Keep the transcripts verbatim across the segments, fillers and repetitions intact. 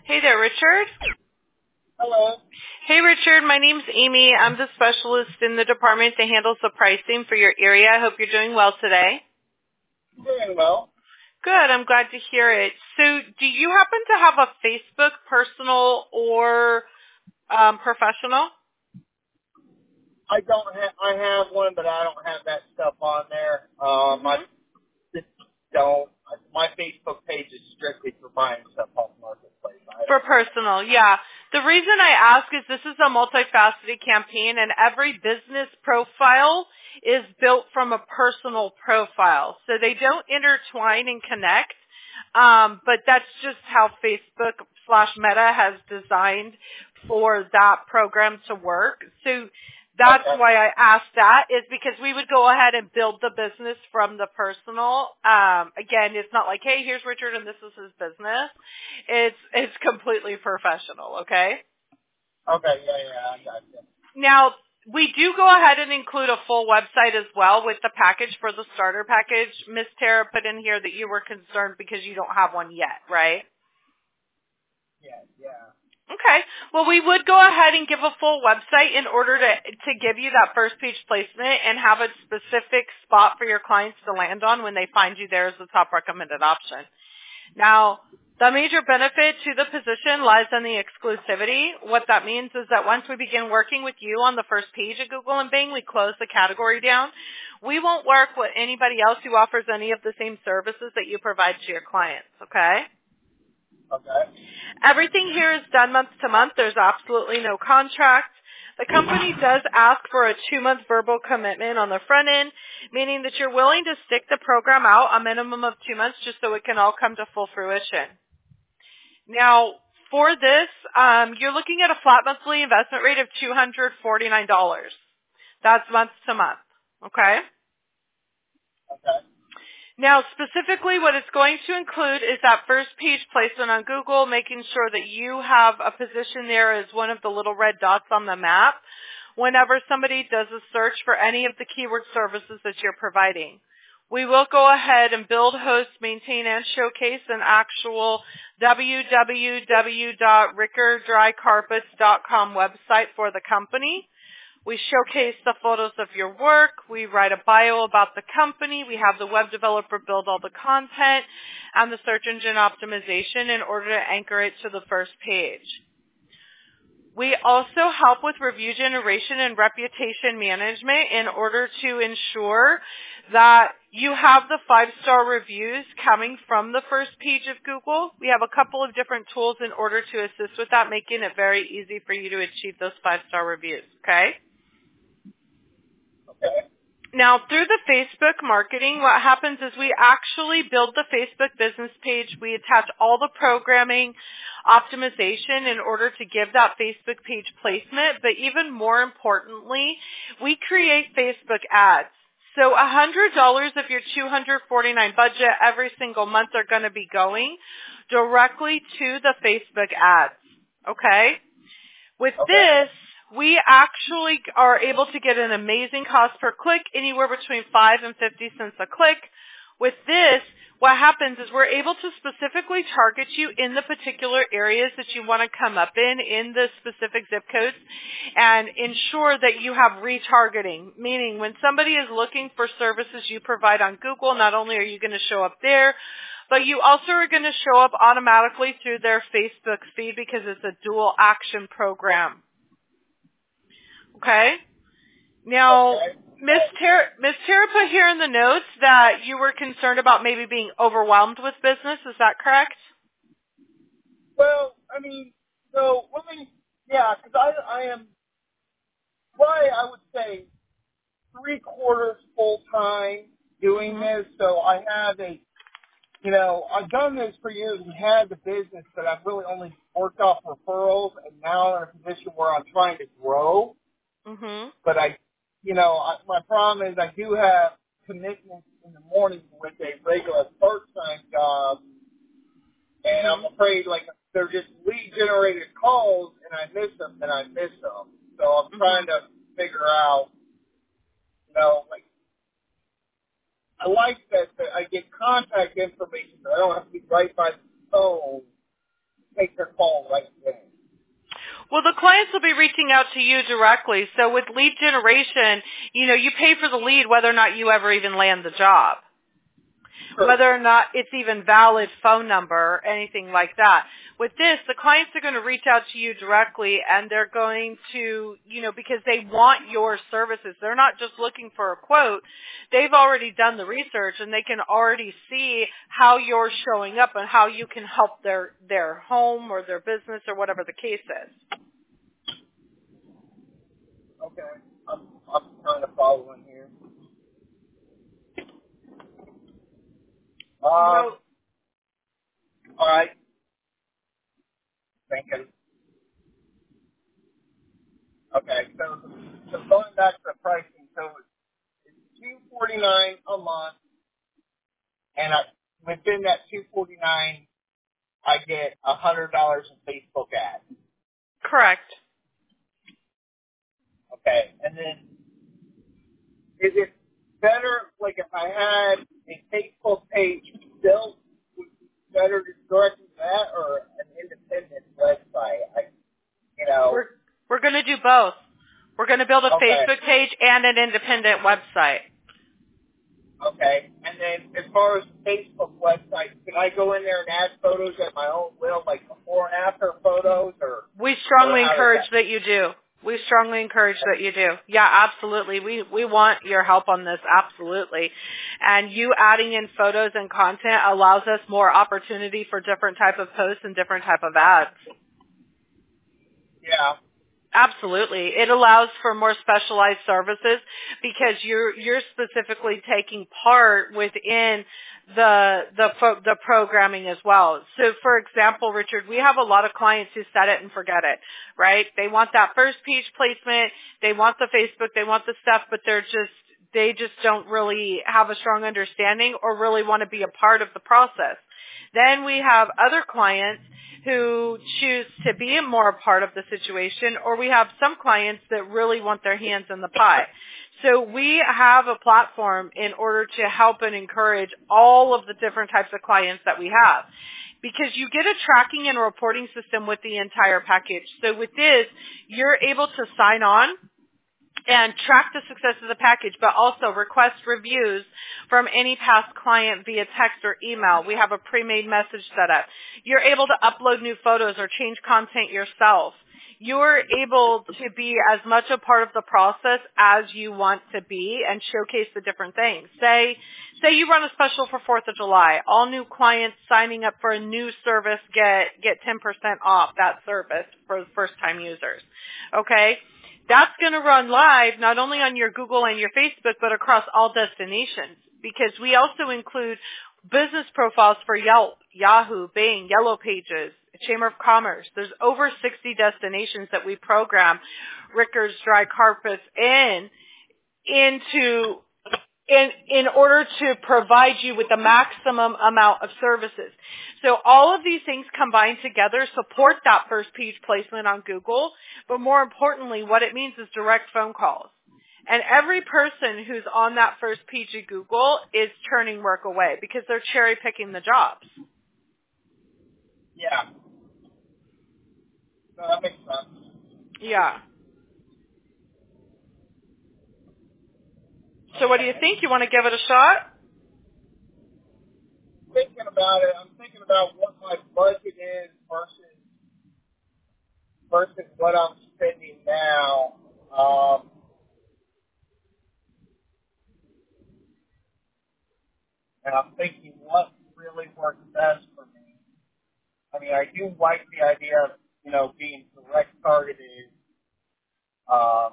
Hey there, Richard. Hello. Hey, Richard. My name's Amy. I'm the specialist in the department that handles the pricing for your area. I hope you're doing well today. Doing well. Good. I'm glad to hear it. So do you happen to have a Facebook personal or um, professional? I don't have. I have one, but I don't have that stuff on there. Um, I Mm-hmm. just don't. My Facebook page is strictly for buying stuff off Marketplace. I For don't. personal, yeah. The reason I ask is this is a multifaceted campaign, and every business profile is built from a personal profile. So they don't intertwine and connect, um, but that's just how Facebook slash Meta has designed for that program to work. So that's Okay. why I asked that, is because we would go ahead and build the business from the personal. Um, again, it's not like, hey, here's Richard and this is his business. It's it's completely professional, okay? Okay. Yeah. Yeah. I got you. Now, we do go ahead and include a full website as well with the package for the starter package. Miss Tara put in here that you were concerned because you don't have one yet, right? Yeah. Yeah. Okay. Well, we would go ahead and give a full website in order to to give you that first page placement and have a specific spot for your clients to land on when they find you there as the top recommended option. Now, the major benefit to the position lies in the exclusivity. What that means is that once we begin working with you on the first page of Google and Bing, we close the category down. We won't work with anybody else who offers any of the same services that you provide to your clients, okay? Okay. Everything here is done month to month. There's absolutely no contract. The company does ask for a two-month verbal commitment on the front end, meaning that you're willing to stick the program out a minimum of two months just so it can all come to full fruition. Now, for this, um, you're looking at a flat monthly investment rate of two hundred forty-nine dollars. That's month to month, okay? Okay. Now, specifically what it's going to include is that first page placement on Google, making sure that you have a position there as one of the little red dots on the map whenever somebody does a search for any of the keyword services that you're providing. We will go ahead and build, host, maintain, and showcase an actual w w w dot ricker dry carpets dot com website for the company. We showcase the photos of your work. We write a bio about the company. We have the web developer build all the content and the search engine optimization in order to anchor it to the first page. We also help with review generation and reputation management in order to ensure that you have the five-star reviews coming from the first page of Google. We have a couple of different tools in order to assist with that, making it very easy for you to achieve those five-star reviews, okay? Okay. Now, through the Facebook marketing, what happens is we actually build the Facebook business page. We attach all the programming optimization in order to give that Facebook page placement. But even more importantly, we create Facebook ads. So one hundred dollars of your two hundred forty-nine dollars budget every single month are going to be going directly to the Facebook ads. Okay? With Okay. this, we actually are able to get an amazing cost per click, anywhere between five and fifty cents a click. With this, what happens is we're able to specifically target you in the particular areas that you want to come up in, in the specific zip codes, and ensure that you have retargeting, meaning when somebody is looking for services you provide on Google, not only are you going to show up there, but you also are going to show up automatically through their Facebook feed because it's a dual action program. Okay? Now, Okay. Miss Tara, Miss Tara put here in the notes that you were concerned about maybe being overwhelmed with business. Is that correct? Well, I mean, so let me. Yeah, because I I am probably I would say three quarters full time doing Mm-hmm. this, so I have a. You know, I've done this for years and had the business, but I've really only worked off referrals, and now I'm in a position where I'm trying to grow. Mm-hmm. But I, you know, I, my problem is I do have commitments in the morning with a regular part-time job, and Mm-hmm. I'm afraid, like, they're just lead-generated calls, and I miss them, and I miss them. So I'm Mm-hmm. trying to figure out, you know, like, I like that, that I get contact information, but I don't have to be right by the phone. take their call right then? Well, the clients will be reaching out to you directly. So with lead generation, you know, you pay for the lead whether or not you ever even land the job. Sure. Whether or not it's even valid phone number or anything like that. With this, the clients are going to reach out to you directly, and they're going to, you know, because they want your services. They're not just looking for a quote. They've already done the research, and they can already see how you're showing up and how you can help their, their home or their business or whatever the case is. Okay. I'm, I'm kind of following here. Um, So, all right. Thinking. Okay, so so going back to the pricing, so it's two forty nine a month, and I, within that two forty nine, I get a hundred dollars in Facebook ads. correct. Okay, and then is it better, like if I had a Facebook page built, would it be better to direct to that or an independent website? I, you know. We're, we're going to do both. We're going to build a Okay. Facebook page and an independent website. Okay, and then as far as the Facebook website, can I go in there and add photos at my own will, like before and after photos, or We strongly or how does encourage that? that you do. We strongly encourage that you do. Yeah, absolutely. We we want your help on this, absolutely. And you adding in photos and content allows us more opportunity for different type of posts and different type of ads. Yeah. Absolutely. It allows for more specialized services because you're you're specifically taking part within the the pro- the programming as well. So for example, Richard, we have a lot of clients who set it and forget it, right? They want that first page placement, they want the Facebook, they want the stuff, but they're just they just don't really have a strong understanding or really want to be a part of the process. Then we have other clients who choose to be more a part of the situation, or we have some clients that really want their hands in the pie. So we have a platform in order to help and encourage all of the different types of clients that we have. Because you get a tracking and reporting system with the entire package. So with this, you're able to sign on and track the success of the package, but also request reviews from any past client via text or email. We have a pre-made message set up. You're able to upload new photos or change content yourself. You're able to be as much a part of the process as you want to be and showcase the different things. Say, say you run a special for fourth of July. All new clients signing up for a new service get, get ten percent off that service for first-time users. Okay? That's going to run live not only on your Google and your Facebook, but across all destinations, because we also include business profiles for Yelp, Yahoo, Bing, Yellow Pages, Chamber of Commerce. There's over sixty destinations that we program Rickard's Dry Carpets in into in in order to provide you with the maximum amount of services. So all of these things combined together support that first page placement on Google, but more importantly, what it means is direct phone calls. And every person who's on that first page of Google is turning work away because they're cherry picking the jobs. Yeah. No, that makes sense. Yeah. So what do you think? You want to give it a shot? Thinking about it, I'm thinking about what my budget is versus versus what I'm spending now. Um, and I'm thinking what really works best for me. I mean, I do like the idea of, you know, being direct targeted. Um,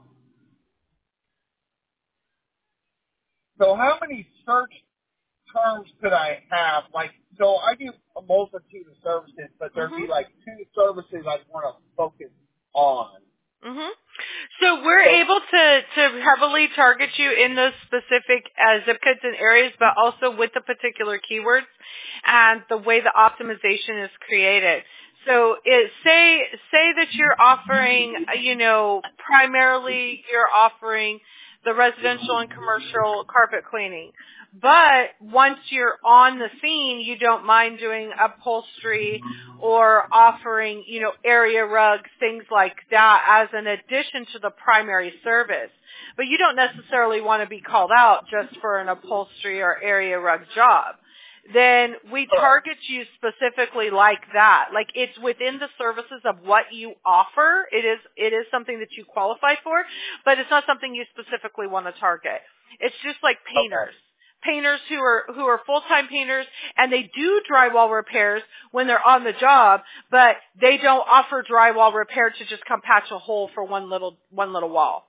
so how many search terms could I have? Like, so I do a multitude of services, but there'd Mm-hmm. be like two services I'd want to focus on. Mm-hmm. So we're So, able to, to heavily target you in those specific uh, zip codes and areas, but also with the particular keywords and the way the optimization is created. So it, say say that you're offering, uh, you know, primarily you're offering the residential and commercial carpet cleaning, But once you're on the scene, you don't mind doing upholstery or offering, you know, area rugs, things like that as an addition to the primary service. But you don't necessarily want to be called out just for an upholstery or area rug job. Then we target you specifically like that. Like it's within the services of what you offer. It is, it is something that you qualify for, but it's not something you specifically want to target. It's just like painters. Okay. Painters who are, who are full-time painters and they do drywall repairs when they're on the job, but they don't offer drywall repair to just come patch a hole for one little, one little wall.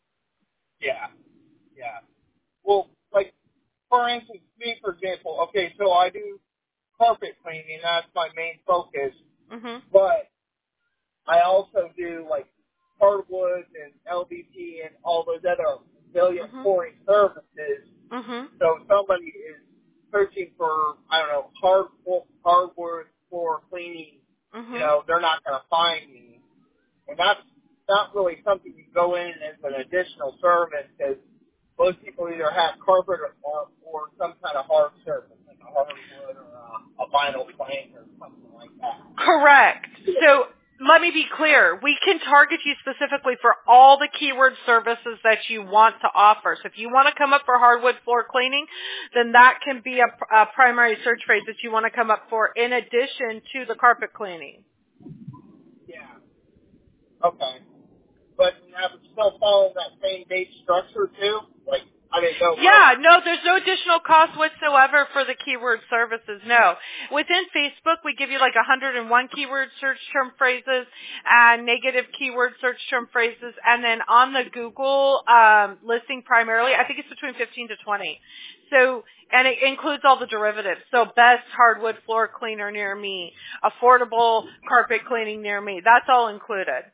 Yeah. Yeah. Well, like, for instance, me, for example, okay, so I do carpet cleaning. That's my main focus. Mhm. But I also do, like, hardwood and L V P and all those other million Mhm. flooring services. Mhm. So if somebody is searching for, I don't know, hard, hardwood floor cleaning, Mhm. you know, they're not going to find me. And that's not really something you go in as an additional service because most people either have carpet or, or, or some kind of hard surface, like a hardwood or a, a vinyl plank or something like that. Correct. So let me be clear. We can target you specifically for all the keyword services that you want to offer. So if you want to come up for hardwood floor cleaning, then that can be a, a primary search phrase that you want to come up for in addition to the carpet cleaning. Yeah. Okay. But I would still follow that same base structure too? Like, I didn't know. Yeah, no, there's no additional cost whatsoever for the keyword services, no. Within Facebook, we give you like one hundred one keyword search term phrases and negative keyword search term phrases. And then on the Google um, listing primarily, I think it's between fifteen to twenty. So, and it includes all the derivatives. So best hardwood floor cleaner near me, affordable carpet cleaning near me. That's all included.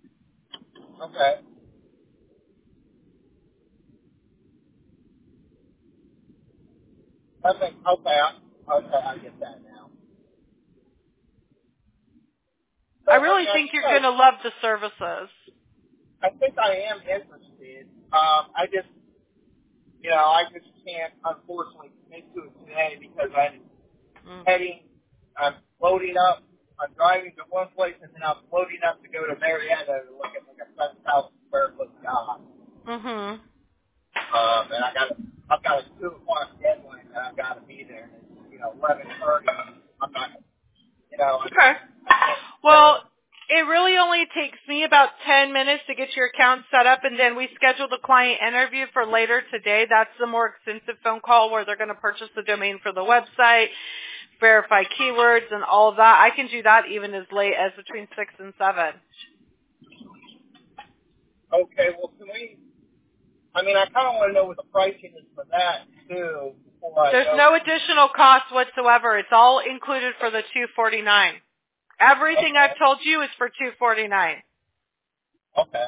Okay. I think, okay, I, okay, I get that now. So, I I really mean, I think think you're I, going to love the services. I think I am interested. Um, I just, you know, I just can't, unfortunately, commit to it today because I'm Mm. heading, I'm loading up, I'm driving to one place and then I'm loading up to go to Marietta to look at like a seven thousand square foot job. Mhm. Um, and I got, I've got a two o'clock deadline that I've got to be there. And it's, you know, eleven thirty. I'm not, you know, I, Okay. I can't. Well, Uh, it really only takes me about ten minutes to get your account set up, and then we schedule the client interview for later today. That's the more extensive phone call where they're going to purchase the domain for the website, verify keywords, and all of that. I can do that even as late as between six and seven. okay, well, can we? I mean, I kind of want to know what the pricing is for that too before I There's go. no additional cost whatsoever. It's all included for the two forty-nine. Everything Okay. I've told you is for two forty-nine. Okay.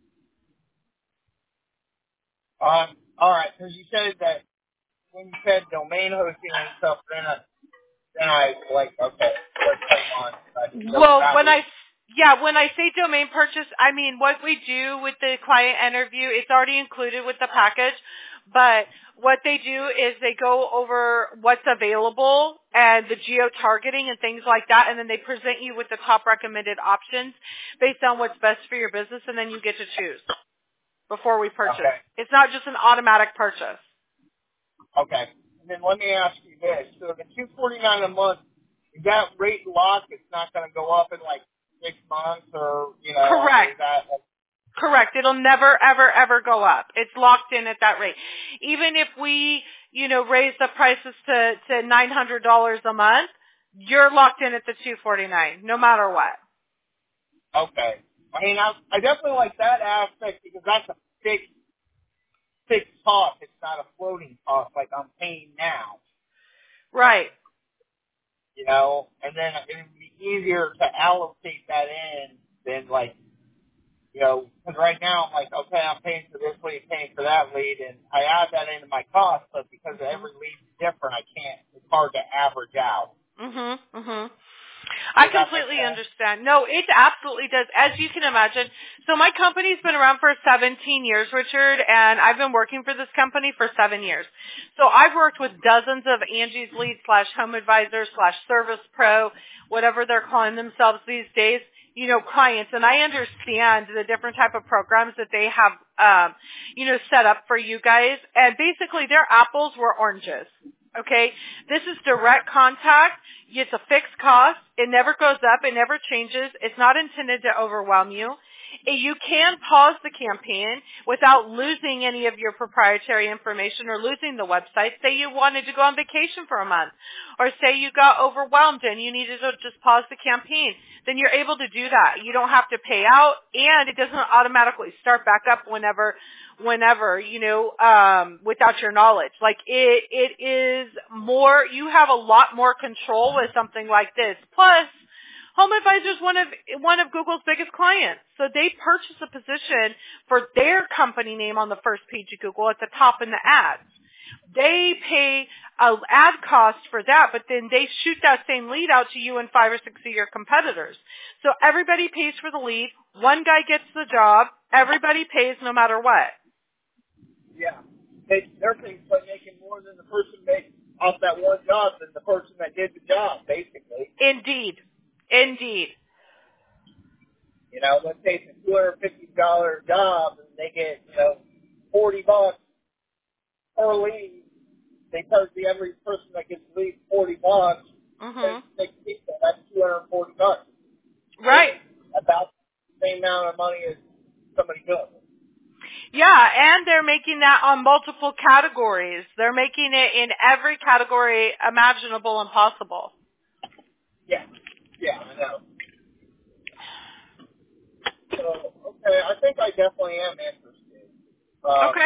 Um. All right. Because you said that when you said domain hosting and stuff, then I, then I like okay, let's hold on. I can go Well, that when way. I yeah, when I say domain purchase, I mean what we do with the client interview. It's already included with the package, but what they do is they go over what's available and the geo targeting and things like that, and then they present you with the top recommended options based on what's best for your business, and then you get to choose before we purchase. Okay. It's not just an automatic purchase. Okay. And then let me ask you this: so the two forty nine a month, is that rate locked? It's not going to go up in like six months, or you know, or Correct. is that? Like, Correct. It'll never, ever, ever go up. It's locked in at that rate. Even if we, you know, raise the prices to, to nine hundred dollars a month, you're locked in at the two forty-nine, no matter what. okay. I mean, I, I definitely like that aspect because that's a fixed fixed cost. It's not a floating cost like I'm paying now. Right. You know, and then it would be easier to allocate that in than like, you know, because right now I'm like, okay, I'm paying for this lead, paying for that lead, and I add that into my cost, but because Mhm. every lead is different, I can't, it's hard to average out. Mhm. Mhm. I completely understand. No, it absolutely does, as you can imagine. So my company's been around for seventeen years, Richard, and I've been working for this company for seven years. So I've worked with dozens of Angie's Lead slash Home Advisor slash Service Pro, whatever they're calling themselves these days, you know, clients, and I understand the different type of programs that they have, um, you know, set up for you guys. And basically, their apples were oranges. Okay, this is direct contact. It's a fixed cost. It never goes up. It never changes. It's not intended to overwhelm you. You can pause the campaign without losing any of your proprietary information or losing the website. Say you wanted to go on vacation for a month, or say you got overwhelmed and you needed to just pause the campaign. Then you're able to do that. You don't have to pay out, and it doesn't automatically start back up whenever, whenever, you know, um, without your knowledge. Like it, it is more, you have a lot more control with something like this. Plus, Home Advisor is one of one of Google's biggest clients. So they purchase a position for their company name on the first page of Google at the top in the ads. They pay an ad cost for that, but then they shoot that same lead out to you and five or six of your competitors. So everybody pays for the lead. One guy gets the job. Everybody pays no matter what. Yeah. They, they're making more than the person made off that one job than the person that did the job, basically. Indeed. Indeed. You know, let's say it's a two hundred fifty dollars job and they get, you know, forty bucks per lead. They charge the every person that gets the lead forty bucks. Mm-hmm. They keep that. That's two hundred forty bucks. Right. About the same amount of money as somebody doing it. Yeah, and they're making that on multiple categories. They're making it in every category imaginable and possible. Yeah. Yeah, I know. So, okay, I think I definitely am interested. Um, Okay.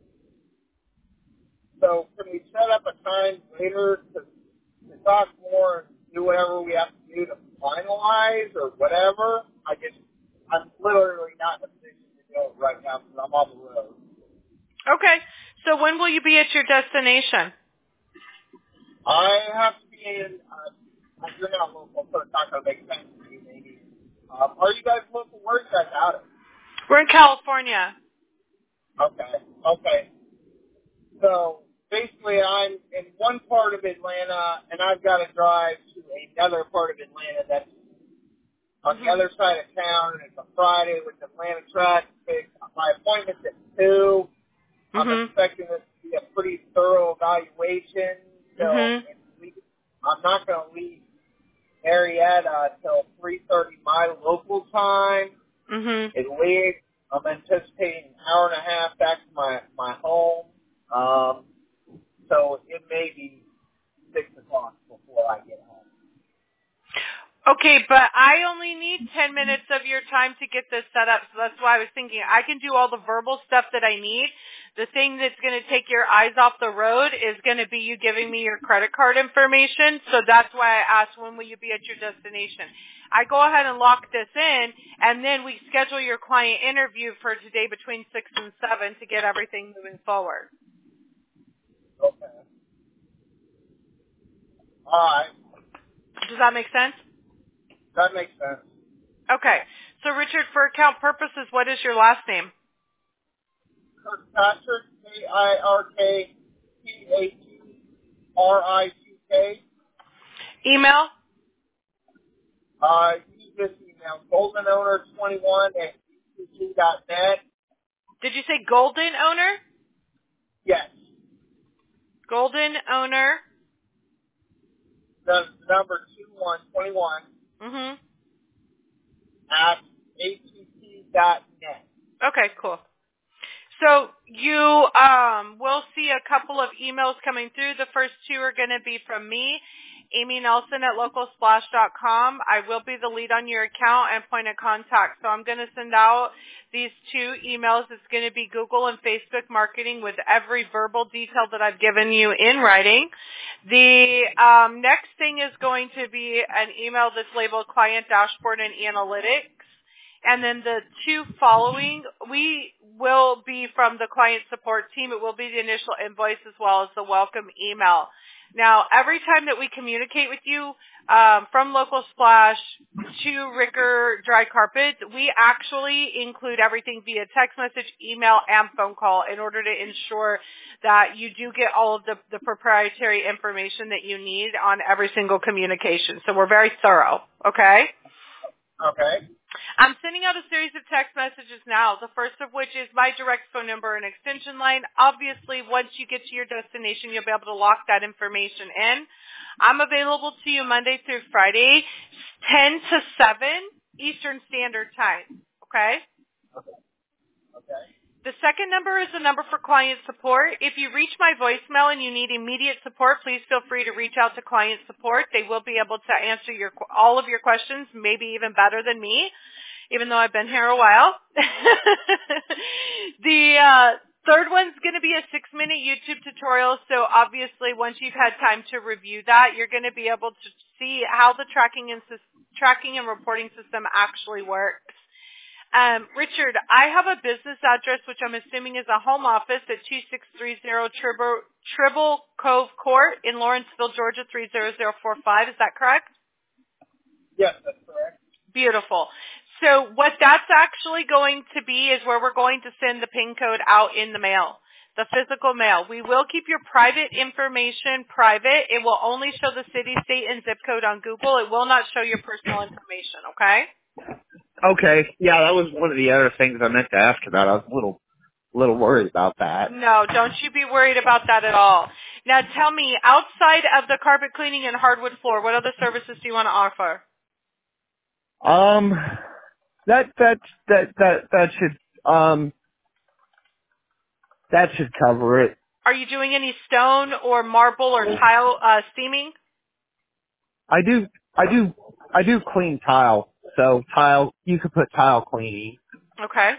So, can we set up a time later to, to talk more and do whatever we have to do to finalize or whatever? I just, I'm literally not in a position to do it right now because I'm on the road. Okay. So when will you be at your destination? I have to be in, uh, you're not local, so it's not going to make sense to you, maybe. Um, are you guys local? Where are you guys out of? We're in California. Okay, okay. So basically I'm in one part of Atlanta, and I've got to drive to another part of Atlanta that's on Mm-hmm. the other side of town, and it's a Friday with Atlanta traffic. My appointment's at two. I'm Mm-hmm. expecting this to be a pretty thorough evaluation. So Mm-hmm. I'm not going to leave Marietta until three thirty my local time. Mm-hmm. At least I'm anticipating an hour and a half back to my, my home. Um, so it may be six o'clock before I get home. Okay, but I only need ten minutes of your time to get this set up, so that's why I was thinking I can do all the verbal stuff that I need. The thing that's going to take your eyes off the road is going to be you giving me your credit card information, so that's why I asked when will you be at your destination. I go ahead and lock this in, and then we schedule your client interview for today between six and seven to get everything moving forward. Okay. All right. Does that make sense? That makes sense. Okay. So, Richard, for account purposes, what is your last name? Kirkpatrick, K I R K P A T R I C K. Email? Uh, use this email, golden owner twenty-one at U C C dot net. Did you say golden owner? Yes. Golden owner. The number two one twenty-one Mm-hmm. at A T C dot net. Okay, cool. So you um, will see a couple of emails coming through. The first two are going to be from me, Amy Nelson at local splash dot com. I will be the lead on your account and point of contact. So I'm going to send out these two emails. It's going to be Google and Facebook marketing with every verbal detail that I've given you in writing. The um, next thing is going to be an email that's labeled Client Dashboard and Analytics. And then the two following, we will be from the client support team. It will be the initial invoice as well as the welcome email. Now, every time that we communicate with you um, from Local Splash to Ricker Dry Carpet, we actually include everything via text message, email, and phone call in order to ensure that you do get all of the, the proprietary information that you need on every single communication. So we're very thorough, okay? Okay. I'm sending out a series of text messages now, the first of which is my direct phone number and extension line. Obviously, once you get to your destination, you'll be able to lock that information in. I'm available to you Monday through Friday, ten to seven Eastern Standard Time, okay? Okay. The second number is the number for client support. If you reach my voicemail and you need immediate support, please feel free to reach out to client support. They will be able to answer your all of your questions, maybe even better than me, even though I've been here a while. the uh, third one's going to be a six-minute YouTube tutorial, so obviously once you've had time to review that, you're going to be able to see how the tracking and, tracking and reporting system actually works. Um, Richard, I have a business address, which I'm assuming is a home office at two six three zero Tribble, Tribble Cove Court in Lawrenceville, Georgia, three zero zero four five. Is that correct? Yes, that's correct. Beautiful. So what that's actually going to be is where we're going to send the PIN code out in the mail, the physical mail. We will keep your private information private. It will only show the city, state, and zip code on Google. It will not show your personal information, okay? Okay. Yeah, that was one of the other things I meant to ask about. I was a little, little worried about that. No, don't you be worried about that at all. Now tell me, outside of the carpet cleaning and hardwood floor, what other services do you want to offer? Um, that that that that that should um that should cover it. Are you doing any stone or marble or tile uh, steaming? I do I do I do clean tile. So tile, you could put tile cleaning. Okay.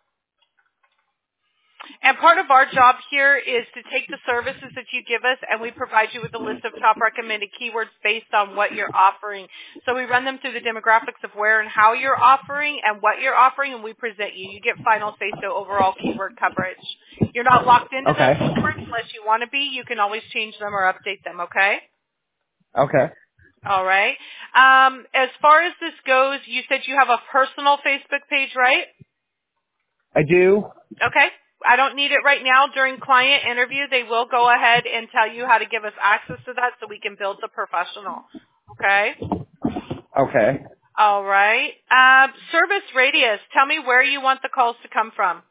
And part of our job here is to take the services that you give us and we provide you with a list of top recommended keywords based on what you're offering. So we run them through the demographics of where and how you're offering and what you're offering, and we present you. You get final say-so overall keyword coverage. You're not locked into Okay. those keywords unless you want to be. You can always change them or update them, okay? Okay. All right. Um, as far as this goes, you said you have a personal Facebook page, right? I do. Okay. I don't need it right now. During client interview, they will go ahead and tell you how to give us access to that so we can build the professional. Okay? Okay. All right. Um, service radius. Tell me where you want the calls to come from.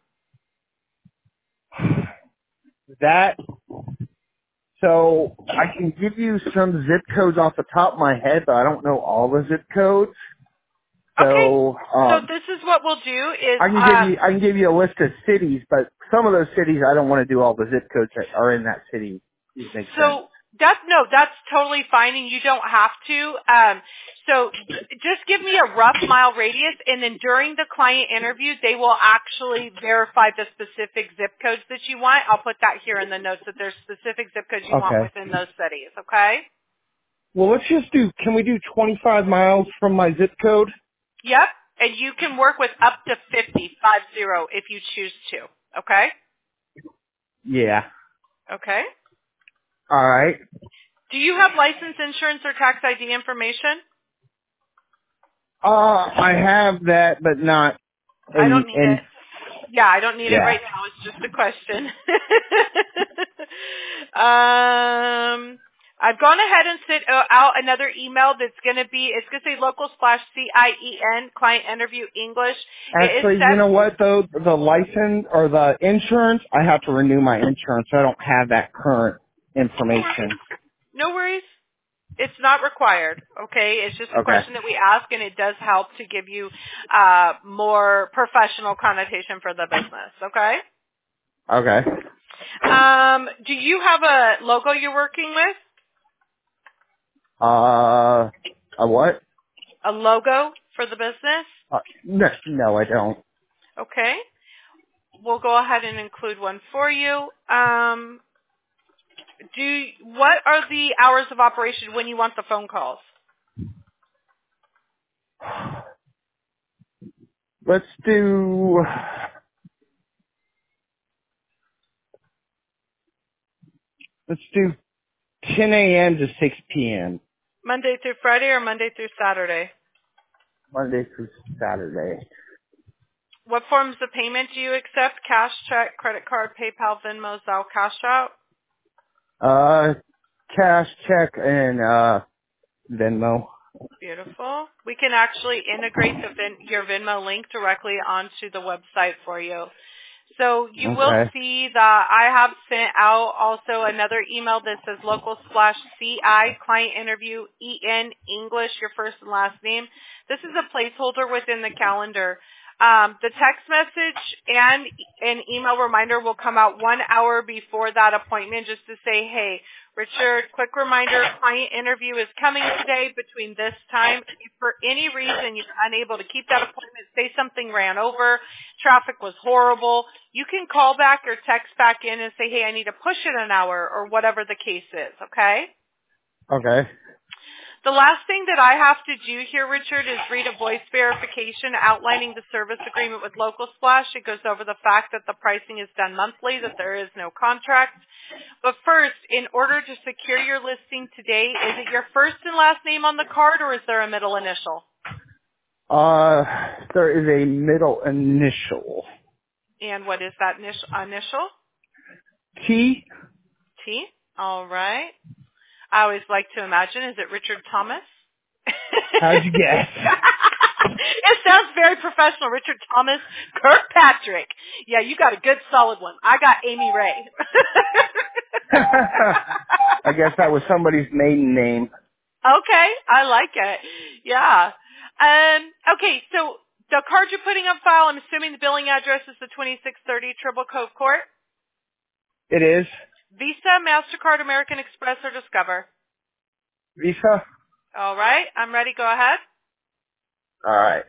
That, so I can give you some zip codes off the top of my head, but I don't know all the zip codes. So, Okay. um, So this is what we'll do is, I can uh, give you, I can give you a list of cities, but some of those cities I don't want to do all the zip codes that are in that city. It makes sense. so that's, no, that's totally fine and you don't have to. Um, so just give me a rough mile radius and then during the client interview, they will actually verify the specific zip codes that you want. I'll put that here in the notes that there's specific zip codes you want Okay. within those cities, okay? Well, let's just do, can we do twenty-five miles from my zip code? Yep. And you can work with up to fifty, five zero, if you choose to. Okay? Yeah. Okay. All right. Do you have license, insurance, or tax I D information? Uh, I have that, but not I in, don't need in, it. Yeah, I don't need it yeah. right now. It's just a question. um, I've gone ahead and sent uh, out another email that's going to be, it's going to say local slash C I E N, client interview English. It is Actually, you set. know what though? The license or the insurance, I have to renew my insurance. So I don't have that current information. No worries. It's not required, okay? It's just a Okay. question that we ask, and it does help to give you uh, more professional connotation for the business, okay? Okay. Um, do you have a logo you're working with? Uh, a what? A logo for the business? Uh, no, no, I don't. Okay. We'll go ahead and include one for you. Um, do what are the hours of operation when you want the phone calls? Let's do. Let's do ten a.m. to six p.m. Monday through Friday or Monday through Saturday? Monday through Saturday. What forms of payment do you accept? Cash, check, credit card, PayPal, Venmo, Zelle, Cash Out? Uh, cash, check, and uh, Venmo. Beautiful. We can actually integrate the Vin- your Venmo link directly onto the website for you. So you Okay. will see that I have sent out also another email that says local slash C I client interview E N English, your first and last name. This is a placeholder within the calendar. Um, the text message and an email reminder will come out one hour before that appointment just to say, hey, Richard, quick reminder, client interview is coming today between this time. If for any reason you're unable to keep that appointment, say something ran over, traffic was horrible, you can call back or text back in and say, hey, I need to push it an hour or whatever the case is, okay? Okay. The last thing that I have to do here, Richard, is read a voice verification outlining the service agreement with Local Splash. It goes over the fact that the pricing is done monthly, that there is no contract. But first, in order to secure your listing today, is it your first and last name on the card or is there a middle initial? Uh, there is a middle initial. And what is that initial? initial? T. T. All right. I always like to imagine, is it Richard Thomas? How'd you guess? It sounds very professional. Richard Thomas Kirkpatrick. Yeah, you got a good solid one. I got Amy Ray. I guess that was somebody's maiden name. Okay, I like it. Yeah. Um, okay, so the card you're putting on file, I'm assuming the billing address is the twenty-six thirty Triple Cove Court. It is. Visa, MasterCard, American Express, or Discover? Visa. All right, I'm ready. Go ahead. All right.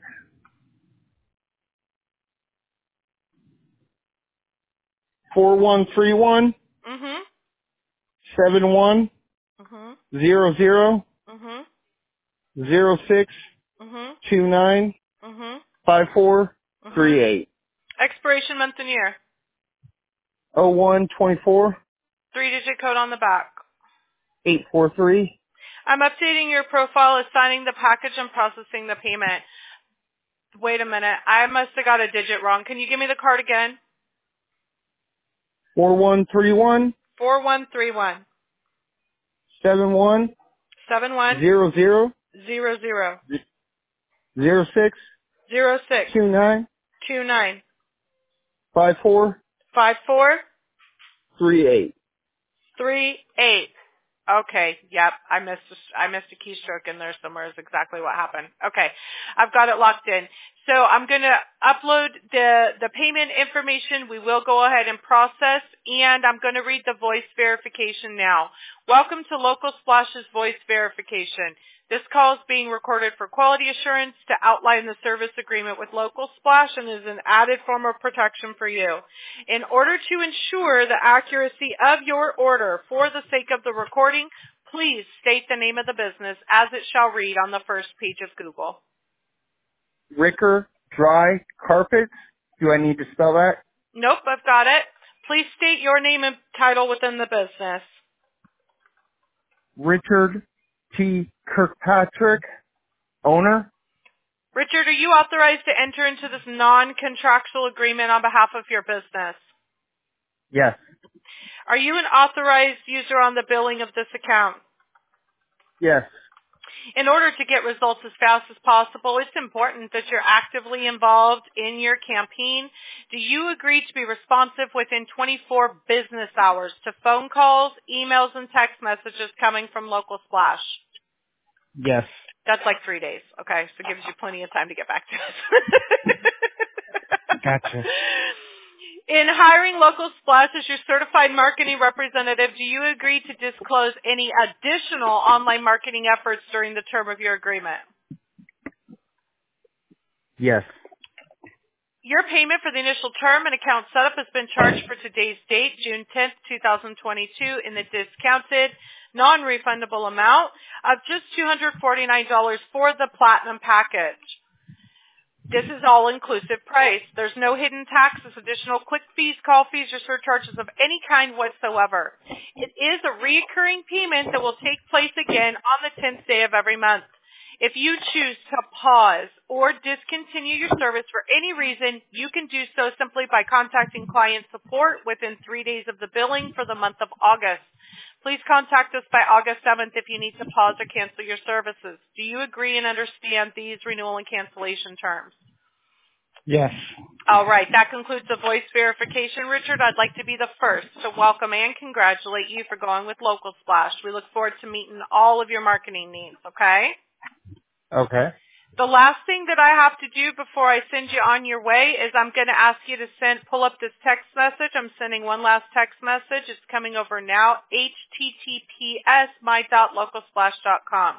Four one three one Mhm. seven one Mhm. zero zero Mhm. zero six Mhm. two nine Mhm. five four three Mhm. eight. Expiration month and year. Oh one twenty four Three-digit code on the back. eight four three. I'm updating your profile, assigning the package, and processing the payment. Wait a minute. I must have got a digit wrong. Can you give me the card again? Four one three one Four one three one seven one seven one zero zero zero zero zero six zero six two nine two nine five four five four three eight. three eight. Okay, yep, I missed a, I missed a keystroke in there somewhere is exactly what happened. Okay, I've got it locked in. So I'm going to upload the, the payment information. We will go ahead and process, and I'm going to read the voice verification now. Welcome to Local Splash's voice verification. This call is being recorded for quality assurance to outline the service agreement with Local Splash and is an added form of protection for you. In order to ensure the accuracy of your order for the sake of the recording, please state the name of the business as it shall read on the first page of Google. Ricker Dry Carpets. Do I need to spell that? Nope, I've got it. Please state your name and title within the business. Richard T. Kirkpatrick, owner. Richard, are you authorized to enter into this non-contractual agreement on behalf of your business? Yes. Are you an authorized user on the billing of this account? Yes. In order to get results as fast as possible, it's important that you're actively involved in your campaign. Do you agree to be responsive within twenty-four business hours to phone calls, emails, and text messages coming from Local Splash? Yes. That's like three days, okay? So it gives you plenty of time to get back to us. Gotcha. In hiring Local Splash as your certified marketing representative, do you agree to disclose any additional online marketing efforts during the term of your agreement? Yes. Your payment for the initial term and account setup has been charged for today's date, June tenth, twenty twenty-two, in the discounted, non-refundable amount of just two hundred forty-nine dollars for the Platinum package. This is all-inclusive price. There's no hidden taxes, additional click fees, call fees, or surcharges of any kind whatsoever. It is a recurring payment that will take place again on the tenth day of every month. If you choose to pause or discontinue your service for any reason, you can do so simply by contacting client support within three days of the billing for the month of August. Please contact us by August seventh if you need to pause or cancel your services. Do you agree and understand these renewal and cancellation terms? Yes. All right. That concludes the voice verification. Richard, I'd like to be the first to welcome and congratulate you for going with Local Splash. We look forward to meeting all of your marketing needs, okay? Okay. The last thing that I have to do before I send you on your way is I'm going to ask you to send, pull up this text message. I'm sending one last text message. It's coming over now. H T T P S my dot local splash dot com.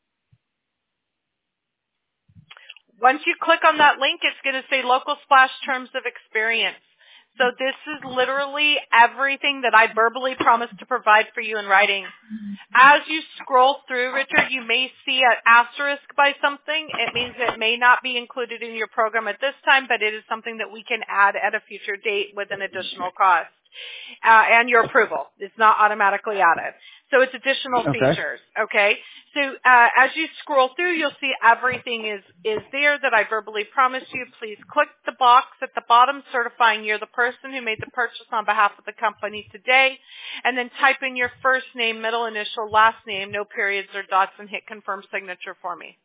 Once you click on that link, it's going to say Local Splash Terms of Experience. So this is literally everything that I verbally promised to provide for you in writing. As you scroll through, Richard, you may see an asterisk by something. It means it may not be included in your program at this time, but it is something that we can add at a future date with an additional cost. Uh, and your approval. It's not automatically added. So it's additional Okay. features, okay? So uh, as you scroll through, you'll see everything is, is there that I verbally promised you. Please click the box at the bottom certifying you're the person who made the purchase on behalf of the company today, and then type in your first name, middle initial, last name, no periods or dots, and hit confirm signature for me.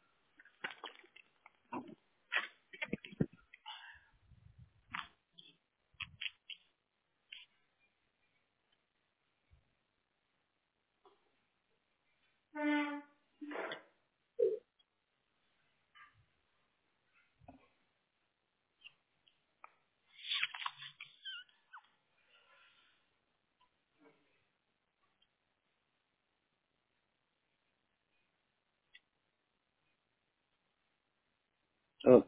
Oh,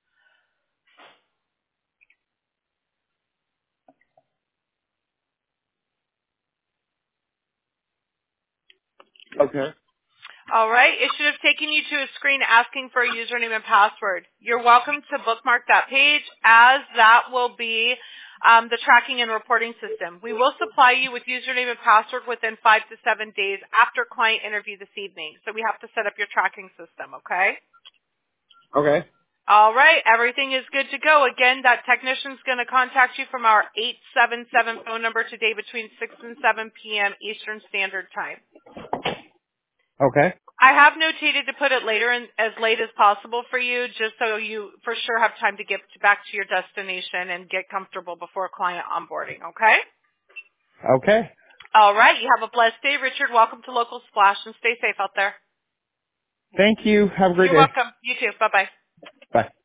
okay. All right. It should have taken you to a screen asking for a username and password. You're welcome to bookmark that page, as that will be um, the tracking and reporting system. We will supply you with username and password within five to seven days after client interview this evening. So we have to set up your tracking system, okay? Okay. All right. Everything is good to go. Again, that technician's going to contact you from our eight seven seven phone number today between six and seven p.m. Eastern Standard Time. Okay. I have notated to put it later in, as late as possible for you, just so you for sure have time to get back to your destination and get comfortable before client onboarding, okay? Okay. All right. You have a blessed day, Richard. Welcome to Local Splash, and stay safe out there. Thank you. Have a great You're day. welcome. You too. Bye-bye. Bye.